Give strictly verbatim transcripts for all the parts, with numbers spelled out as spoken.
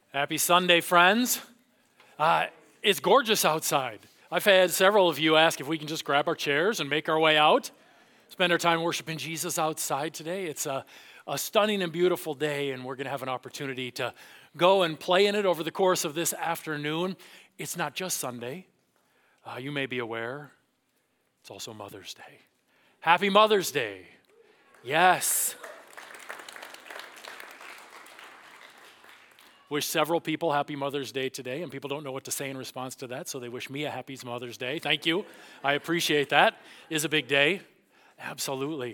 Happy Sunday, friends. Uh, it's gorgeous outside. I've had several of you ask if we can just grab our chairs and make our way out, spend our time worshiping Jesus outside today. It's a, a stunning and beautiful day, and we're going to have an opportunity to go and play in it over the course of this afternoon. It's not just Sunday. Uh, you may be aware, it's also Mother's Day. Happy Mother's Day. Yes. Wish several people happy Mother's Day today, and people don't know what to say in response to that, so they wish me a happy Mother's Day. Thank you. I appreciate that. It is a big day. Absolutely.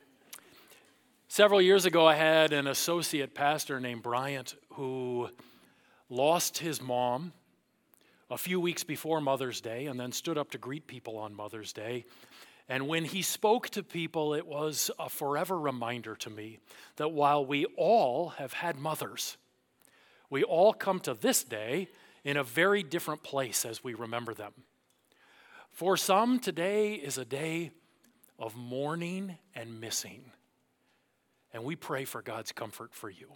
Several years ago, I had an associate pastor named Bryant who lost his mom a few weeks before Mother's Day and then stood up to greet people on Mother's Day. And when he spoke to people, it was a forever reminder to me that while we all have had mothers, we all come to this day in a very different place as we remember them. For some, today is a day of mourning and missing, and we pray for God's comfort for you.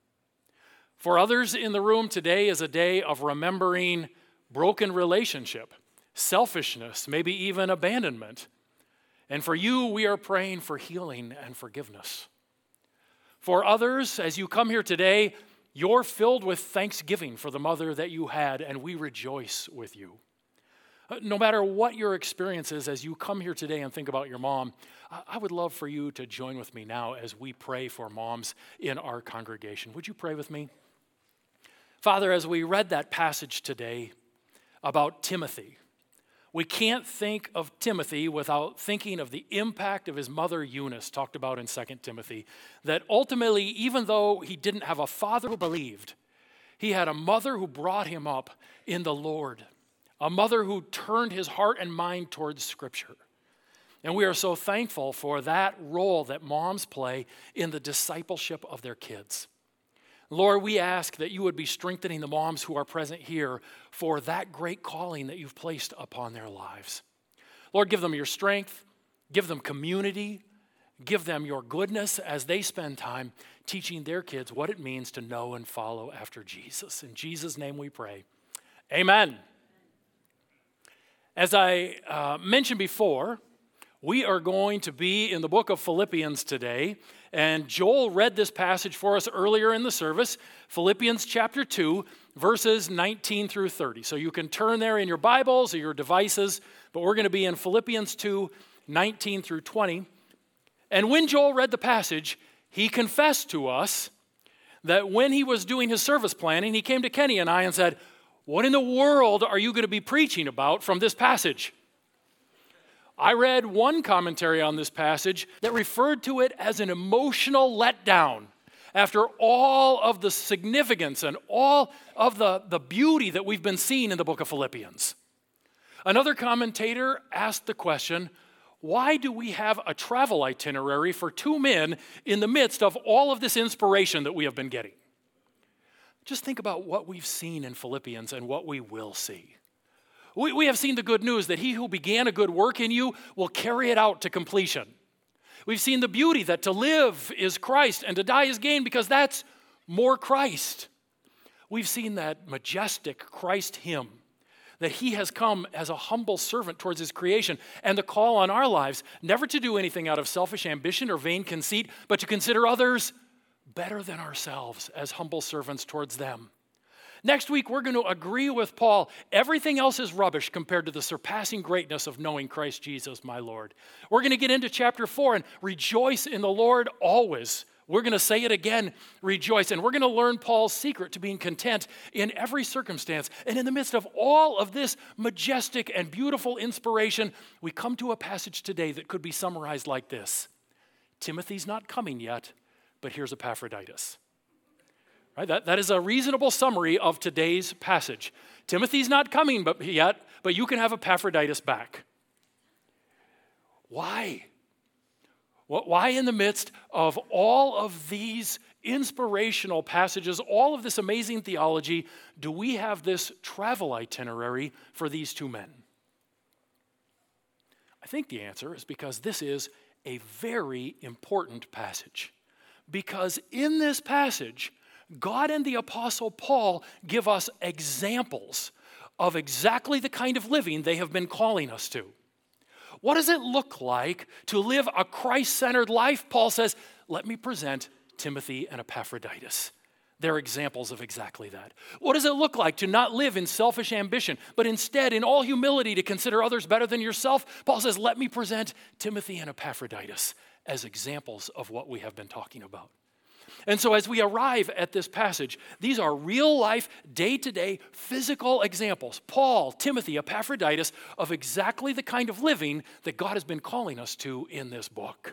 For others in the room, today is a day of remembering broken relationship, selfishness, maybe even abandonment. And for you, we are praying for healing and forgiveness. For others, as you come here today, you're filled with thanksgiving for the mother that you had, and we rejoice with you. No matter what your experience is as you come here today and think about your mom, I would love for you to join with me now as we pray for moms in our congregation. Would you pray with me? Father, as we read that passage today about Timothy, we can't think of Timothy without thinking of the impact of his mother Eunice, talked about in Second Timothy, that ultimately, even though he didn't have a father who believed, he had a mother who brought him up in the Lord, a mother who turned his heart and mind towards Scripture. And we are so thankful for that role that moms play in the discipleship of their kids. Lord, we ask that you would be strengthening the moms who are present here for that great calling that you've placed upon their lives. Lord, give them your strength, give them community, give them your goodness as they spend time teaching their kids what it means to know and follow after Jesus. In Jesus' name we pray. Amen. As I uh, mentioned before, we are going to be in the book of Philippians today, and Joel read this passage for us earlier in the service, Philippians chapter two, verses nineteen through thirty. So you can turn there in your Bibles or your devices, but we're going to be in Philippians two, nineteen through twenty. And when Joel read the passage, he confessed to us that when he was doing his service planning, he came to Kenny and I and said, "What in the world are you going to be preaching about from this passage?" I read one commentary on this passage that referred to it as an emotional letdown after all of the significance and all of the, the beauty that we've been seeing in the book of Philippians. Another commentator asked the question, why do we have a travel itinerary for two men in the midst of all of this inspiration that we have been getting? Just think about what we've seen in Philippians and what we will see. We, we have seen the good news that he who began a good work in you will carry it out to completion. We've seen the beauty that to live is Christ and to die is gain because that's more Christ. We've seen that majestic Christ hymn, that he has come as a humble servant towards his creation, and the call on our lives never to do anything out of selfish ambition or vain conceit, but to consider others better than ourselves as humble servants towards them. Next week, we're going to agree with Paul. Everything else is rubbish compared to the surpassing greatness of knowing Christ Jesus, my Lord. We're going to get into chapter four and rejoice in the Lord always. We're going to say it again, rejoice. And we're going to learn Paul's secret to being content in every circumstance. And in the midst of all of this majestic and beautiful inspiration, we come to a passage today that could be summarized like this. Timothy's not coming yet, but here's Epaphroditus. Right? That, that is a reasonable summary of today's passage. Timothy's not coming but yet, but you can have Epaphroditus back. Why? Why in the midst of all of these inspirational passages, all of this amazing theology, do we have this travel itinerary for these two men? I think the answer is because this is a very important passage. Because in this passage, God and the Apostle Paul give us examples of exactly the kind of living they have been calling us to. What does it look like to live a Christ-centered life? Paul says, let me present Timothy and Epaphroditus. They're examples of exactly that. What does it look like to not live in selfish ambition, but instead in all humility to consider others better than yourself? Paul says, let me present Timothy and Epaphroditus as examples of what we have been talking about. And so as we arrive at this passage, these are real-life, day-to-day, physical examples, Paul, Timothy, Epaphroditus, of exactly the kind of living that God has been calling us to in this book.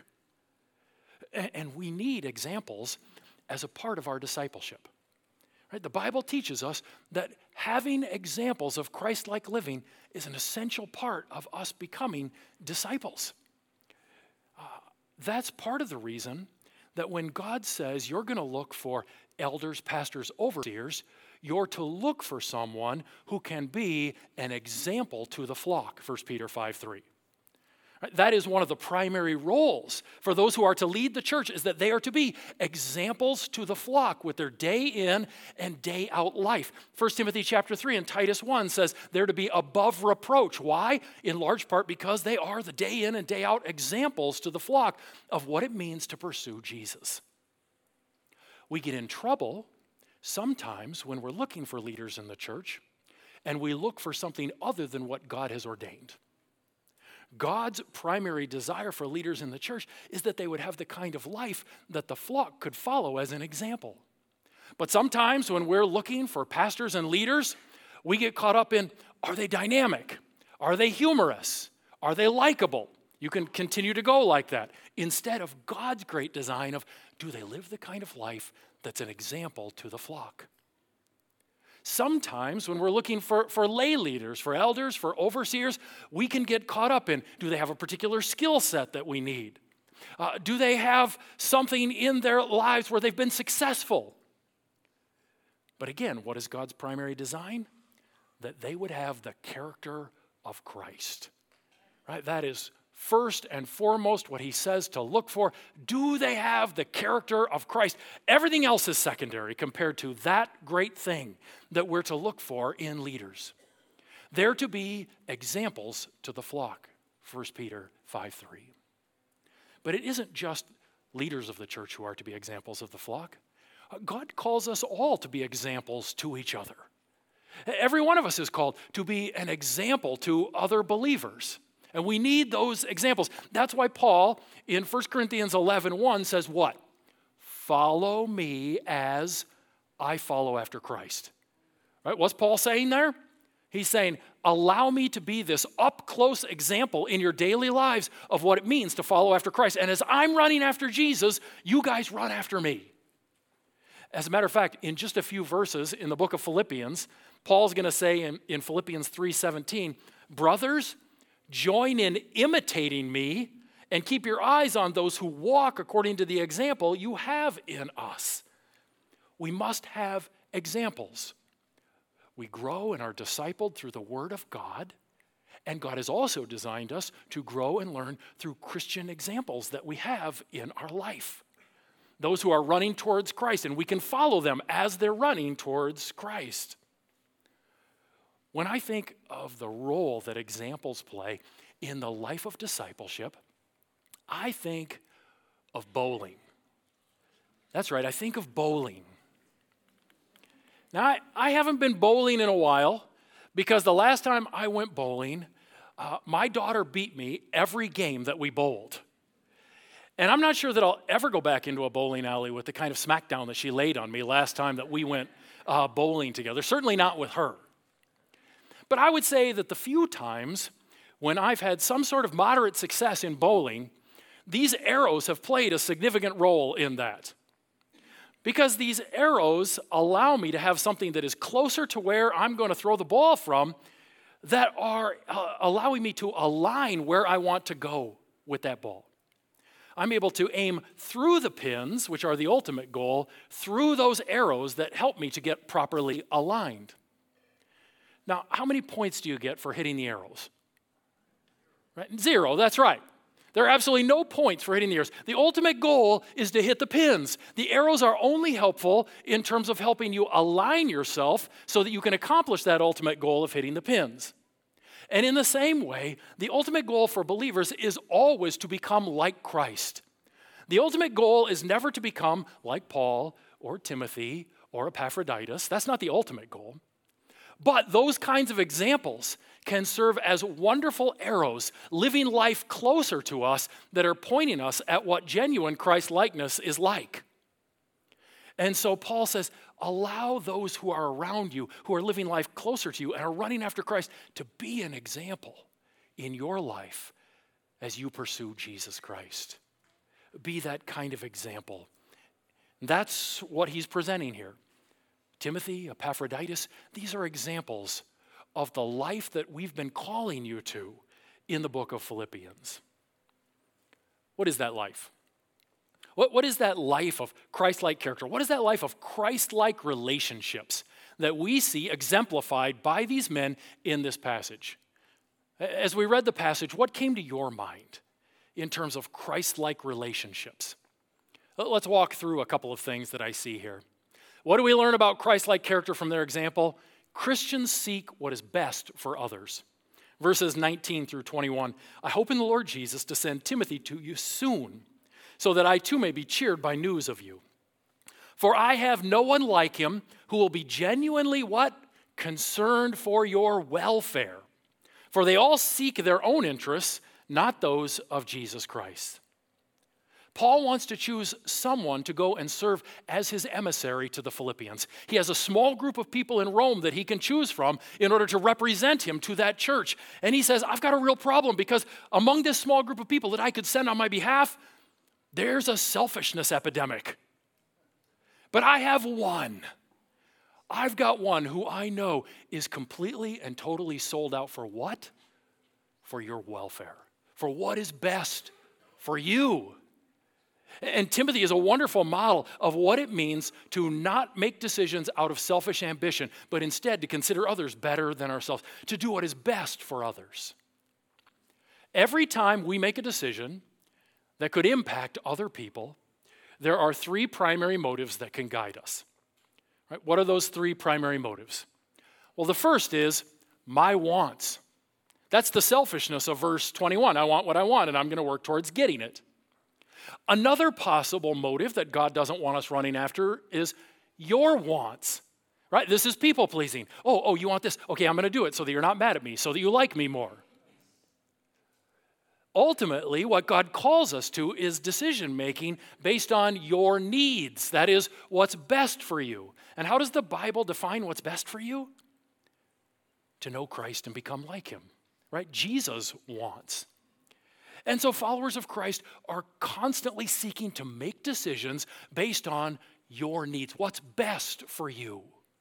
And we need examples as a part of our discipleship. Right? The Bible teaches us that having examples of Christ-like living is an essential part of us becoming disciples. Uh, that's part of the reason that when God says you're going to look for elders, pastors, overseers, you're to look for someone who can be an example to the flock, First Peter five three. That is one of the primary roles for those who are to lead the church, is that they are to be examples to the flock with their day in and day out life. First Timothy chapter three and Titus one says they're to be above reproach. Why? In large part because they are the day in and day out examples to the flock of what it means to pursue Jesus. We get in trouble sometimes when we're looking for leaders in the church and we look for something other than what God has ordained. God's primary desire for leaders in the church is that they would have the kind of life that the flock could follow as an example. But sometimes when we're looking for pastors and leaders, we get caught up in, are they dynamic? Are they humorous? Are they likable? You can continue to go like that. Instead of God's great design of, do they live the kind of life that's an example to the flock? Sometimes when we're looking for, for lay leaders, for elders, for overseers, we can get caught up in, do they have a particular skill set that we need? Uh, do they have something in their lives where they've been successful? But again, what is God's primary design? That they would have the character of Christ. Right? That is first and foremost what he says to look for. Do they have the character of Christ? Everything else is secondary compared to that great thing that we're to look for in leaders. They're to be examples to the flock, First Peter five three. But it isn't just leaders of the church who are to be examples of the flock. God calls us all to be examples to each other. Every one of us is called to be an example to other believers. And we need those examples. That's why Paul in First Corinthians eleven one says what? Follow me as I follow after Christ. Right? What's Paul saying there? He's saying, allow me to be this up-close example in your daily lives of what it means to follow after Christ. And as I'm running after Jesus, you guys run after me. As a matter of fact, in just a few verses in the book of Philippians, Paul's going to say in, in Philippians three seventeen, brothers, join in imitating me and keep your eyes on those who walk according to the example you have in us. We must have examples. We grow and are discipled through the Word of God, and God has also designed us to grow and learn through Christian examples that we have in our life. Those who are running towards Christ, and we can follow them as they're running towards Christ. When I think of the role that examples play in the life of discipleship, I think of bowling. That's right, I think of bowling. Now, I, I haven't been bowling in a while because the last time I went bowling, uh, my daughter beat me every game that we bowled. And I'm not sure that I'll ever go back into a bowling alley with the kind of smackdown that she laid on me last time that we went uh, bowling together, certainly not with her. But I would say that the few times when I've had some sort of moderate success in bowling, these arrows have played a significant role in that. Because these arrows allow me to have something that is closer to where I'm going to throw the ball from, that are uh, allowing me to align where I want to go with that ball. I'm able to aim through the pins, which are the ultimate goal, through those arrows that help me to get properly aligned. Now, how many points do you get for hitting the arrows? Right? Zero, that's right. There are absolutely no points for hitting the arrows. The ultimate goal is to hit the pins. The arrows are only helpful in terms of helping you align yourself so that you can accomplish that ultimate goal of hitting the pins. And in the same way, the ultimate goal for believers is always to become like Christ. The ultimate goal is never to become like Paul or Timothy or Epaphroditus. That's not the ultimate goal. But those kinds of examples can serve as wonderful arrows, living life closer to us that are pointing us at what genuine Christ-likeness is like. And so Paul says, allow those who are around you, who are living life closer to you and are running after Christ, to be an example in your life as you pursue Jesus Christ. Be that kind of example. That's what he's presenting here. Timothy, Epaphroditus, these are examples of the life that we've been calling you to in the book of Philippians. What is that life? What, what is that life of Christ-like character? What is that life of Christ-like relationships that we see exemplified by these men in this passage? As we read the passage, what came to your mind in terms of Christ-like relationships? Let's walk through a couple of things that I see here. What do we learn about Christ-like character from their example? Christians seek what is best for others. Verses nineteen through twenty-one, I hope in the Lord Jesus to send Timothy to you soon, so that I too may be cheered by news of you. For I have no one like him who will be genuinely what? Concerned for your welfare. For they all seek their own interests, not those of Jesus Christ. Paul wants to choose someone to go and serve as his emissary to the Philippians. He has a small group of people in Rome that he can choose from in order to represent him to that church. And he says, I've got a real problem because among this small group of people that I could send on my behalf, there's a selfishness epidemic. But I have one. I've got one who I know is completely and totally sold out for what? For your welfare. For what is best for you. And Timothy is a wonderful model of what it means to not make decisions out of selfish ambition, but instead to consider others better than ourselves, to do what is best for others. Every time we make a decision that could impact other people, there are three primary motives that can guide us. Right? What are those three primary motives? Well, the first is my wants. That's the selfishness of verse twenty-one. I want what I want, and I'm going to work towards getting it. Another possible motive that God doesn't want us running after is your wants, right? This is people pleasing. Oh, oh, you want this? Okay, I'm going to do it so that you're not mad at me, so that you like me more. Ultimately, what God calls us to is decision making based on your needs. That is, what's best for you. And how does the Bible define what's best for you? To know Christ and become like him, right? Jesus wants. And so followers of Christ are constantly seeking to make decisions based on your needs. What's best for you?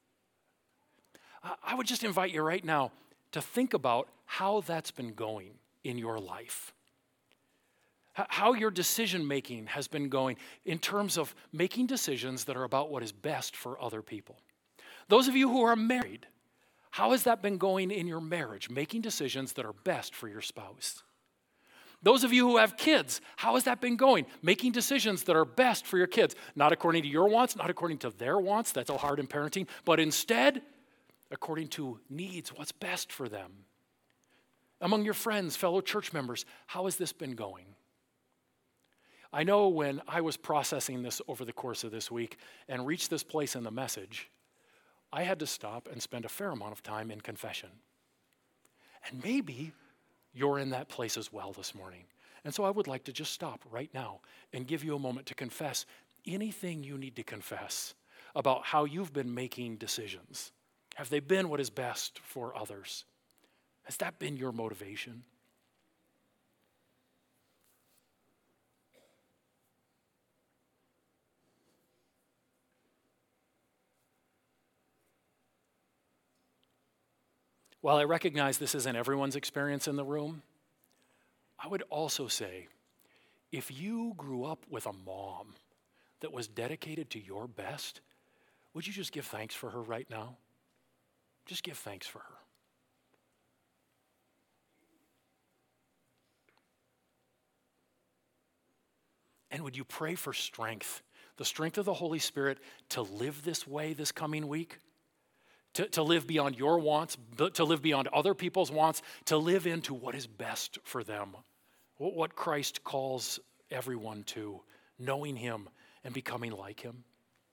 I would just invite you right now to think about how that's been going in your life. How your decision making has been going in terms of making decisions that are about what is best for other people. Those of you who are married, how has that been going in your marriage, making decisions that are best for your spouse? Those of you who have kids, how has that been going? Making decisions that are best for your kids, not according to your wants, not according to their wants, that's all hard in parenting, but instead, according to needs, what's best for them. Among your friends, fellow church members, how has this been going? I know when I was processing this over the course of this week and reached this place in the message, I had to stop and spend a fair amount of time in confession. And maybe you're in that place as well this morning. And so I would like to just stop right now and give you a moment to confess anything you need to confess about how you've been making decisions. Have they been what is best for others? Has that been your motivation? While I recognize this isn't everyone's experience in the room, I would also say, if you grew up with a mom that was dedicated to your best, would you just give thanks for her right now? Just give thanks for her. And would you pray for strength, the strength of the Holy Spirit to live this way this coming week? To, to live beyond your wants, to live beyond other people's wants, to live into what is best for them. What Christ calls everyone to, knowing him and becoming like him.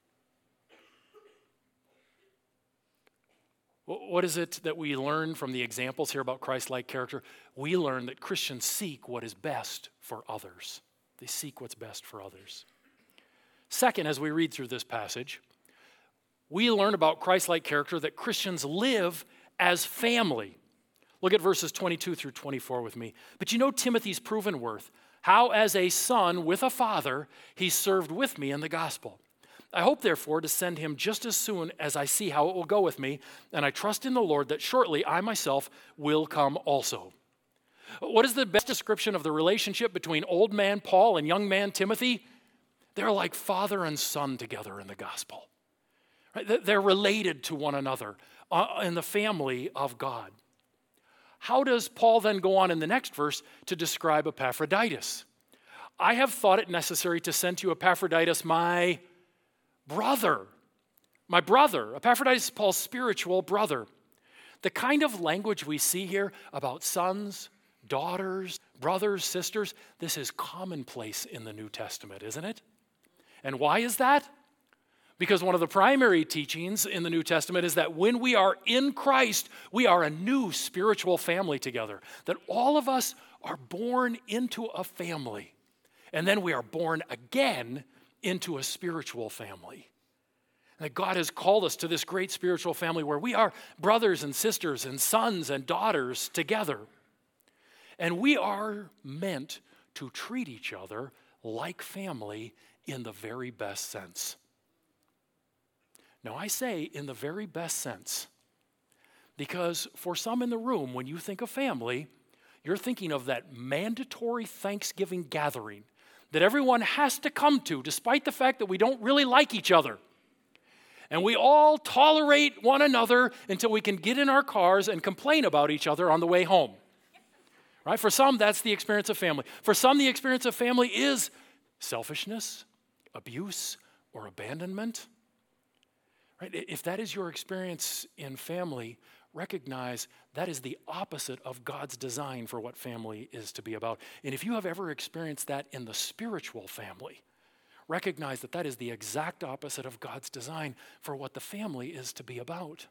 What is it that we learn from the examples here about Christ-like character? We learn that Christians seek what is best for others. They seek what's best for others. Second, as we read through this passage, we learn about Christ-like character that Christians live as family. Look at verses twenty-two through twenty-four with me. But you know Timothy's proven worth, how as a son with a father, he served with me in the gospel. I hope, therefore, to send him just as soon as I see how it will go with me, and I trust in the Lord that shortly I myself will come also. What is the best description of the relationship between old man Paul and young man Timothy? They're like father and son together in the gospel. Right? They're related to one another in the family of God. How does Paul then go on in the next verse to describe Epaphroditus? I have thought it necessary to send to you Epaphroditus, my brother. My brother. Epaphroditus is Paul's spiritual brother. The kind of language we see here about sons, daughters, brothers, sisters, this is commonplace in the New Testament, isn't it? And why is that? Because one of the primary teachings in the New Testament is that when we are in Christ, we are a new spiritual family together. That all of us are born into a family. And then we are born again into a spiritual family. And that God has called us to this great spiritual family where we are brothers and sisters and sons and daughters together. And we are meant to treat each other like family in the very best sense. Now, I say in the very best sense, because for some in the room, when you think of family, you're thinking of that mandatory Thanksgiving gathering that everyone has to come to, despite the fact that we don't really like each other. And we all tolerate one another until we can get in our cars and complain about each other on the way home. Right? For some, that's the experience of family. For some, the experience of family is selfishness, abuse, or abandonment. Right? If that is your experience in family, recognize that is the opposite of God's design for what family is to be about. And if you have ever experienced that in the spiritual family, recognize that that is the exact opposite of God's design for what the family is to be about.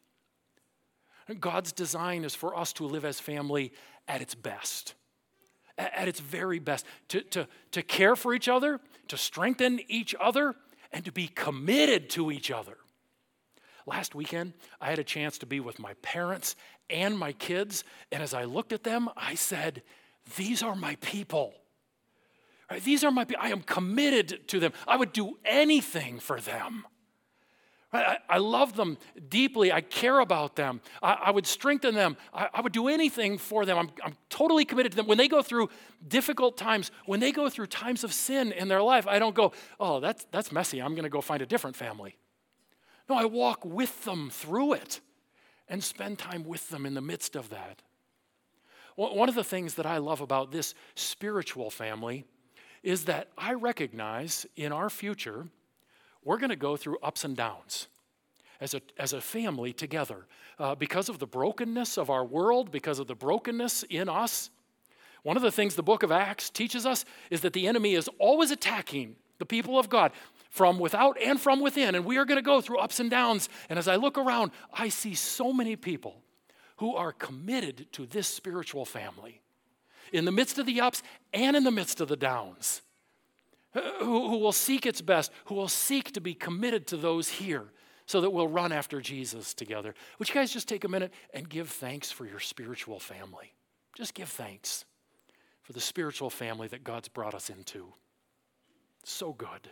God's design is for us to live as family at its best, at its very best, to, to, to care for each other, to strengthen each other, and to be committed to each other. Last weekend, I had a chance to be with my parents and my kids, and as I looked at them, I said, these are my people. Right? These are my people. I am committed to them. I would do anything for them. Right? I, I love them deeply. I care about them. I, I would strengthen them. I, I would do anything for them. I'm, I'm totally committed to them. When they go through difficult times, when they go through times of sin in their life, I don't go, oh, that's, that's messy. I'm going to go find a different family. No, I walk with them through it and spend time with them in the midst of that. One of the things that I love about this spiritual family is that I recognize in our future, we're going to go through ups and downs as a, as a family together. Uh, because of the brokenness of our world, because of the brokenness in us, one of the things the book of Acts teaches us is that the enemy is always attacking the people of God from without and from within. And we are going to go through ups and downs. And as I look around, I see so many people who are committed to this spiritual family in the midst of the ups and in the midst of the downs, who, who will seek its best, who will seek to be committed to those here so that we'll run after Jesus together. Would you guys just take a minute and give thanks for your spiritual family? Just give thanks for the spiritual family that God's brought us into. So good.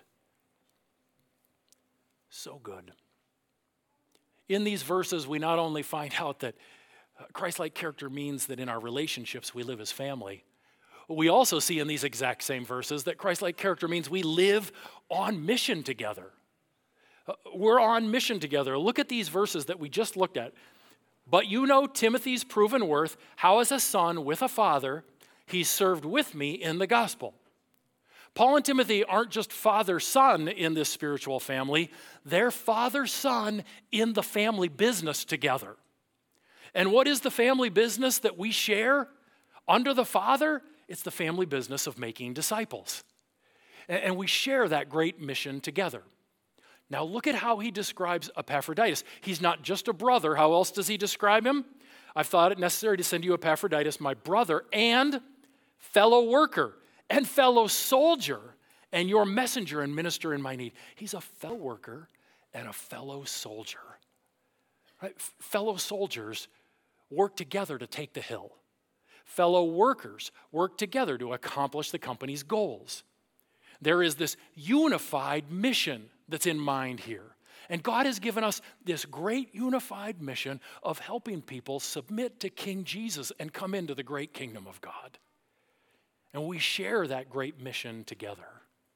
So good. In these verses, we not only find out that Christ-like character means that in our relationships we live as family, we also see in these exact same verses that Christ-like character means we live on mission together. We're on mission together. Look at these verses that we just looked at. But you know Timothy's proven worth, how as a son with a father, he served with me in the gospel. Paul and Timothy aren't just father-son in this spiritual family. They're father-son in the family business together. And what is the family business that we share under the Father? It's the family business of making disciples. And we share that great mission together. Now look at how he describes Epaphroditus. He's not just a brother. How else does he describe him? I've thought it necessary to send you Epaphroditus, my brother, and fellow worker, and fellow soldier, and your messenger and minister in my need. He's a fellow worker and a fellow soldier. Right? F- fellow soldiers work together to take the hill. Fellow workers work together to accomplish the company's goals. There is this unified mission that's in mind here. And God has given us this great unified mission of helping people submit to King Jesus and come into the great kingdom of God. And we share that great mission together.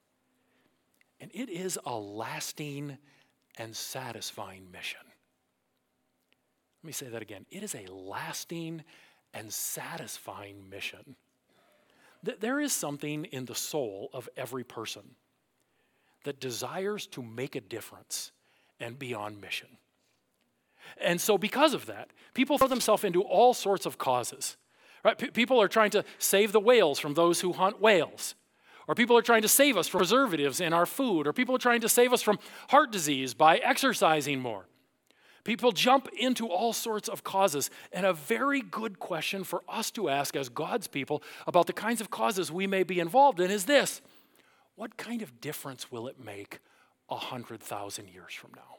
And it is a lasting and satisfying mission. Let me say that again. It is a lasting and satisfying mission. There is something in the soul of every person that desires to make a difference and be on mission. And so because of that, people throw themselves into all sorts of causes. Right? P- people are trying to save the whales from those who hunt whales. Or people are trying to save us from preservatives in our food. Or people are trying to save us from heart disease by exercising more. People jump into all sorts of causes, and a very good question for us to ask as God's people about the kinds of causes we may be involved in is this: what kind of difference will it make a hundred thousand years from now?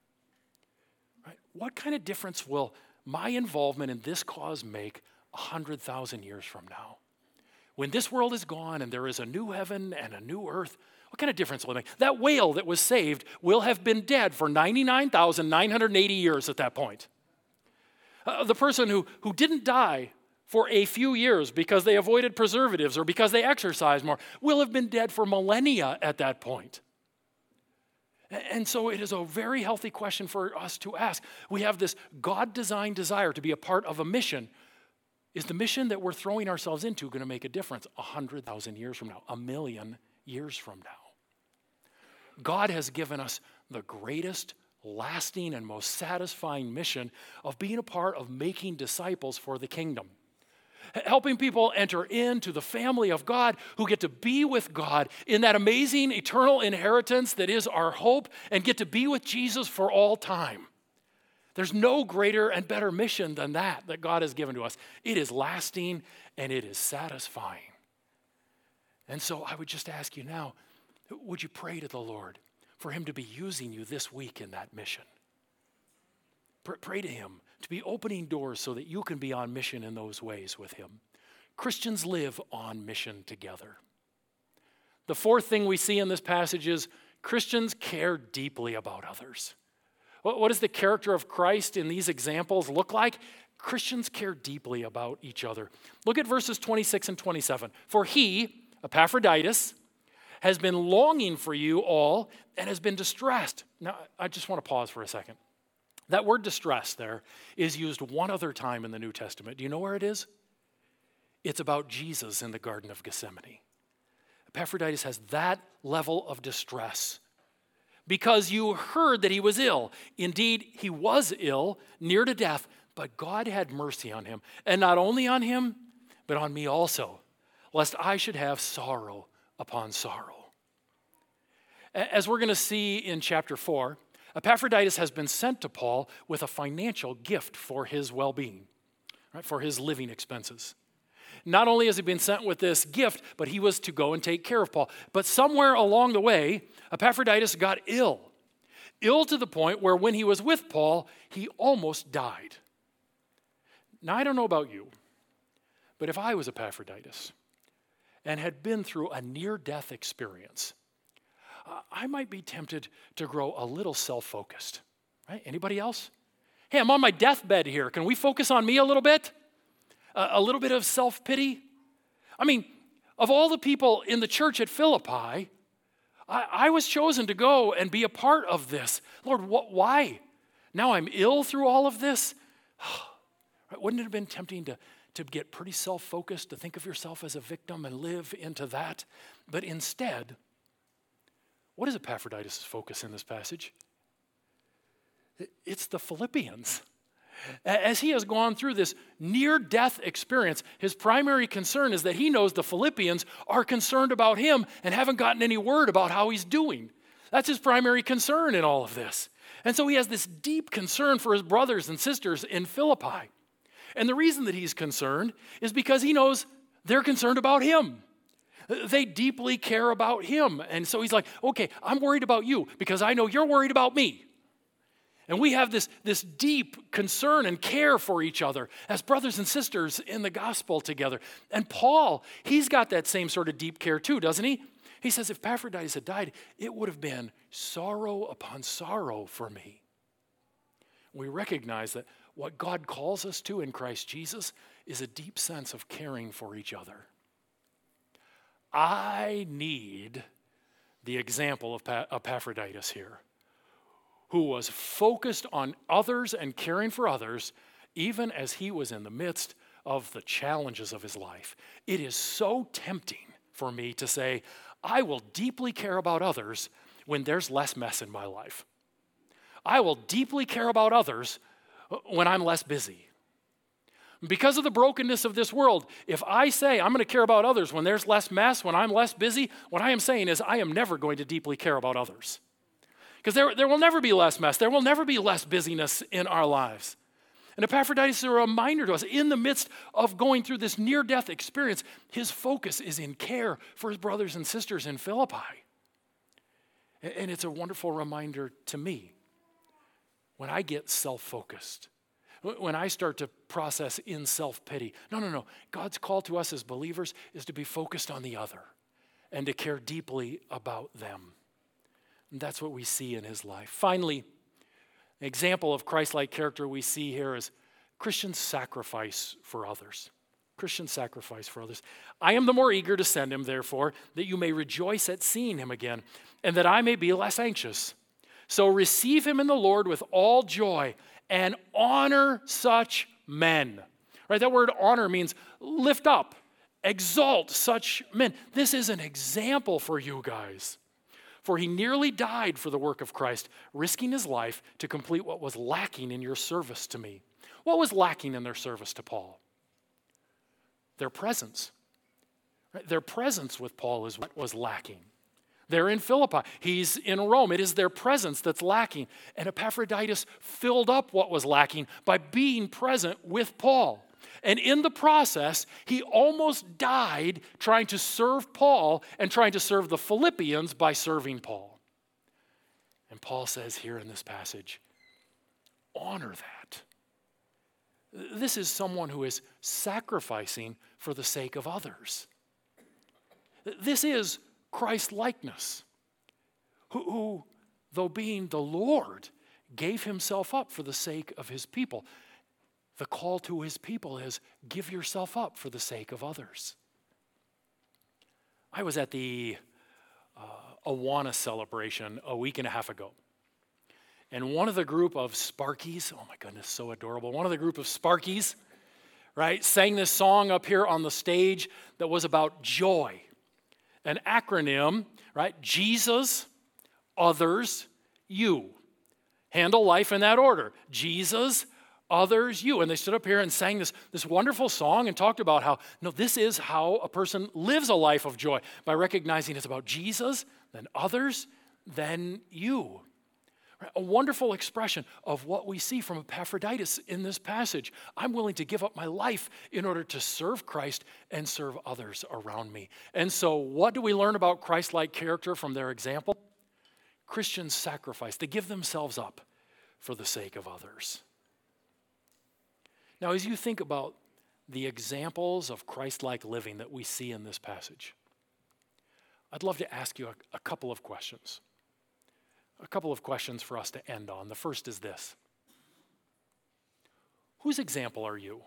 Right? What kind of difference will my involvement in this cause make a hundred thousand years from now? When this world is gone and there is a new heaven and a new earth, what kind of difference will it make? That whale that was saved will have been dead for ninety-nine thousand nine hundred eighty years at that point. Uh, the person who, who didn't die for a few years because they avoided preservatives or because they exercised more will have been dead for millennia at that point. And so it is a very healthy question for us to ask. We have this God-designed desire to be a part of a mission. Is the mission that we're throwing ourselves into going to make a difference a hundred thousand years from now, a million years from now? God has given us the greatest, lasting, and most satisfying mission of being a part of making disciples for the kingdom. Helping people enter into the family of God who get to be with God in that amazing eternal inheritance that is our hope and get to be with Jesus for all time. There's no greater and better mission than that that God has given to us. It is lasting and it is satisfying. And so I would just ask you now, would you pray to the Lord for him to be using you this week in that mission? Pray to him to be opening doors so that you can be on mission in those ways with him. Christians live on mission together. The fourth thing we see in this passage is Christians care deeply about others. What does the character of Christ in these examples look like? Christians care deeply about each other. Look at verses twenty-six and twenty-seven. For he, Epaphroditus, has been longing for you all and has been distressed. Now, I just want to pause for a second. That word distress there is used one other time in the New Testament. Do you know where it is? It's about Jesus in the Garden of Gethsemane. Epaphroditus has that level of distress because you heard that he was ill. Indeed, he was ill, near to death, but God had mercy on him. And not only on him, but on me also, lest I should have sorrow upon sorrow. As we're going to see in chapter four, Epaphroditus has been sent to Paul with a financial gift for his well-being, right, for his living expenses. Not only has he been sent with this gift, but he was to go and take care of Paul. But somewhere along the way, Epaphroditus got ill. Ill to the point where when he was with Paul, he almost died. Now, I don't know about you, but if I was Epaphroditus and had been through a near-death experience, uh, I might be tempted to grow a little self-focused. Right? Anybody else? Hey, I'm on my deathbed here. Can we focus on me a little bit? Uh, a little bit of self-pity? I mean, of all the people in the church at Philippi, I, I was chosen to go and be a part of this. Lord, what, why? Now I'm ill through all of this? Wouldn't it have been tempting to, to get pretty self-focused, to think of yourself as a victim and live into that. But instead, what is Epaphroditus' focus in this passage? It's the Philippians. As he has gone through this near-death experience, his primary concern is that he knows the Philippians are concerned about him and haven't gotten any word about how he's doing. That's his primary concern in all of this. And so he has this deep concern for his brothers and sisters in Philippi. And the reason that he's concerned is because he knows they're concerned about him. They deeply care about him. And so he's like, okay, I'm worried about you because I know you're worried about me. And we have this, this deep concern and care for each other as brothers and sisters in the gospel together. And Paul, he's got that same sort of deep care too, doesn't he? He says, if Epaphroditus had died, it would have been sorrow upon sorrow for me. We recognize that what God calls us to in Christ Jesus is a deep sense of caring for each other. I need the example of Epaphroditus here, who was focused on others and caring for others, even as he was in the midst of the challenges of his life. It is so tempting for me to say, I will deeply care about others when there's less mess in my life. I will deeply care about others when I'm less busy. Because of the brokenness of this world, if I say I'm going to care about others when there's less mess, when I'm less busy, what I am saying is I am never going to deeply care about others. Because there, there will never be less mess. There will never be less busyness in our lives. And Epaphroditus is a reminder to us, in the midst of going through this near-death experience, his focus is in care for his brothers and sisters in Philippi. And it's a wonderful reminder to me when I get self-focused, when I start to process in self-pity. No, no, no. God's call to us as believers is to be focused on the other and to care deeply about them. And that's what we see in his life. Finally, an example of Christ-like character we see here is Christian sacrifice for others. Christian sacrifice for others. I am the more eager to send him, therefore, that you may rejoice at seeing him again, and that I may be less anxious. So receive him in the Lord with all joy, and honor such men. Right? That word honor means lift up, exalt such men. This is an example for you guys. For he nearly died for the work of Christ, risking his life to complete what was lacking in your service to me. What was lacking in their service to Paul? Their presence. Right? Their presence with Paul is what was lacking. They're in Philippi. He's in Rome. It is their presence that's lacking. And Epaphroditus filled up what was lacking by being present with Paul. And in the process, he almost died trying to serve Paul and trying to serve the Philippians by serving Paul. And Paul says here in this passage, honor that. This is someone who is sacrificing for the sake of others. This is Christ-likeness, who, who, though being the Lord, gave himself up for the sake of his people. The call to his people is, give yourself up for the sake of others. I was at the uh, Awana celebration a week and a half ago. And one of the group of Sparkies, oh my goodness, so adorable. One of the group of Sparkies, right, sang this song up here on the stage that was about joy. An acronym, right? Jesus, others, you. Handle life in that order. Jesus, others, you. And they stood up here and sang this, this wonderful song and talked about how, no, this is how a person lives a life of joy, by recognizing it's about Jesus, then others, then you. A wonderful expression of what we see from Epaphroditus in this passage. I'm willing to give up my life in order to serve Christ and serve others around me. And so what do we learn about Christ-like character from their example? Christians sacrifice. They give themselves up for the sake of others. Now, as you think about the examples of Christ-like living that we see in this passage, I'd love to ask you a, a couple of questions. A couple of questions for us to end on. The first is this. Whose example are you?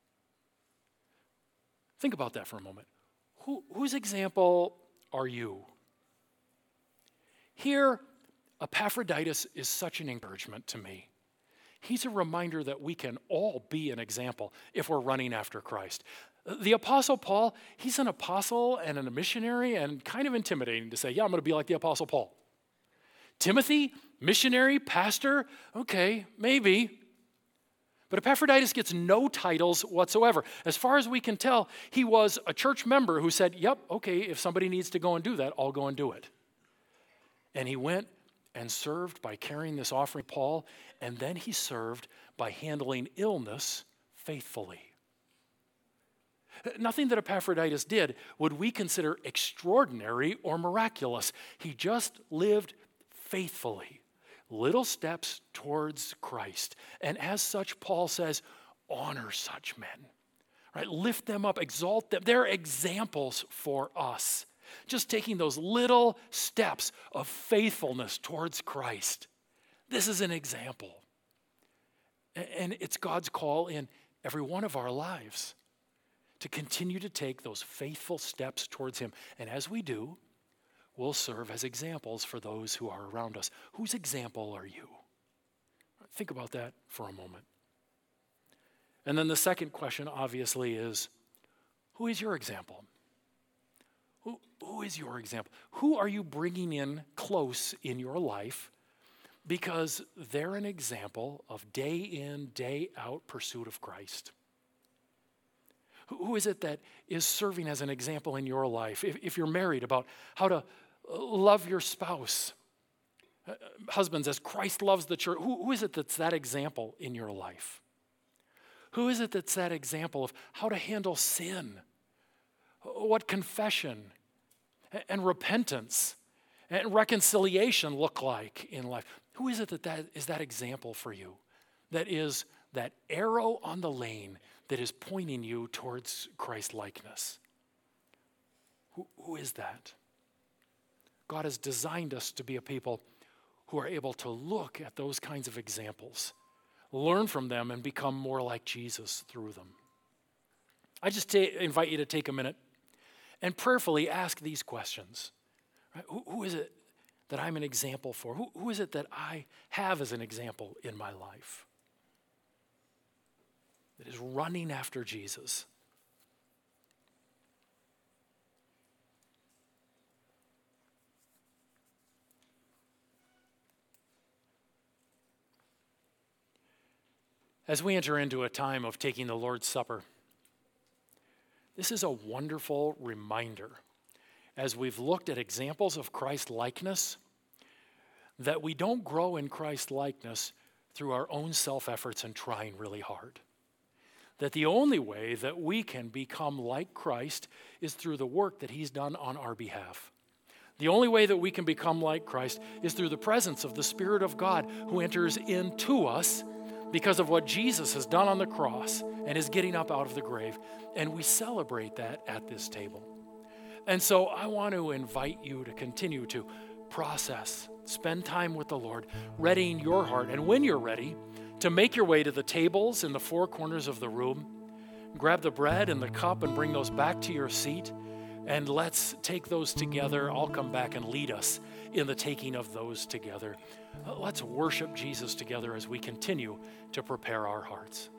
Think about that for a moment. Who, whose example are you? Here, Epaphroditus is such an encouragement to me. He's a reminder that we can all be an example if we're running after Christ. The Apostle Paul, he's an apostle and a missionary, and kind of intimidating to say, yeah, I'm going to be like the Apostle Paul. Timothy, missionary, pastor, okay, maybe. But Epaphroditus gets no titles whatsoever. As far as we can tell, he was a church member who said, yep, okay, if somebody needs to go and do that, I'll go and do it. And he went and served by carrying this offering to Paul, and then he served by handling illness faithfully. Nothing that Epaphroditus did would we consider extraordinary or miraculous. He just lived faithfully, little steps towards Christ. And as such, Paul says, honor such men, right? Lift them up, exalt them. They're examples for us. Just taking those little steps of faithfulness towards Christ. This is an example. And it's God's call in every one of our lives to continue to take those faithful steps towards him. And as we do, we'll serve as examples for those who are around us. Whose example are you? Think about that for a moment. And then the second question, obviously, is who is your example? Who, who is your example? Who are you bringing in close in your life because they're an example of day in, day out pursuit of Christ? Who is it that is serving as an example in your life? If, if you're married, about how to love your spouse. Uh, husbands, as Christ loves the church, who, who is it that's that example in your life? Who is it that's that example of how to handle sin? What confession and repentance and reconciliation look like in life? Who is it that, that is that example for you? That is that arrow on the lane that is pointing you towards Christ-likeness. Who, who is that? God has designed us to be a people who are able to look at those kinds of examples, learn from them, and become more like Jesus through them. I just ta- invite you to take a minute and prayerfully ask these questions. Right? Who, who is it that I'm an example for? Who, who is it that I have as an example in my life that is running after Jesus? As we enter into a time of taking the Lord's Supper, this is a wonderful reminder, as we've looked at examples of Christ-likeness, that we don't grow in Christ-likeness through our own self-efforts and trying really hard. That the only way that we can become like Christ is through the work that he's done on our behalf. The only way that we can become like Christ is through the presence of the Spirit of God who enters into us because of what Jesus has done on the cross and is getting up out of the grave. And we celebrate that at this table. And so I want to invite you to continue to process, spend time with the Lord, readying your heart. And when you're ready, to make your way to the tables in the four corners of the room, grab the bread and the cup and bring those back to your seat. And let's take those together. I'll come back and lead us in the taking of those together. Let's worship Jesus together as we continue to prepare our hearts.